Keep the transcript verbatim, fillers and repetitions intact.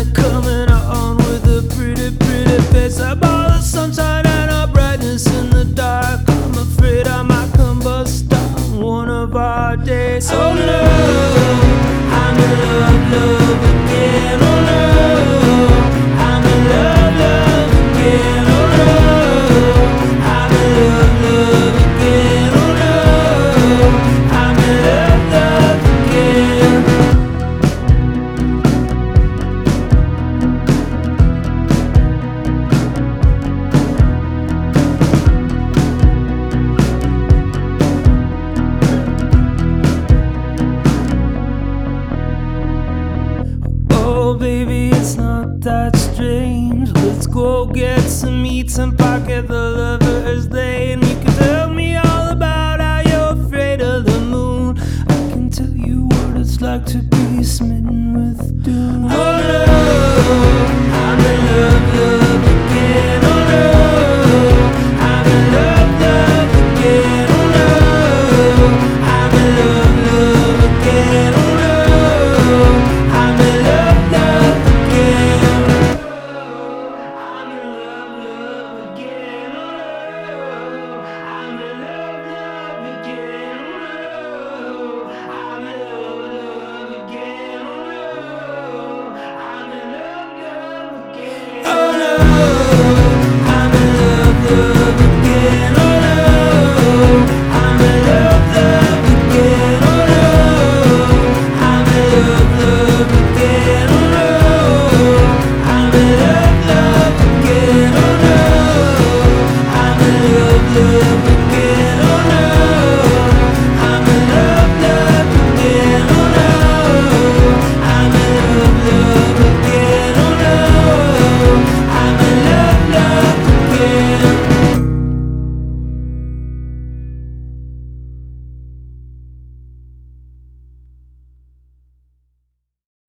coming on with a pretty, pretty face. I bought the sunshine and a brightness in the dark. I'm afraid I might combust on one of our days. Oh love, I'm in love, love again. Oh love, I'm in love, love again. Oh love, I'm in love, love again. Oh love, I'm in love, love again. Oh baby, it's not that strange. Let's go get some eats and pocket the lover's lane. You can tell me all about how you're afraid of the moon. I can tell you what it's like to be smitten with doom. Oh love,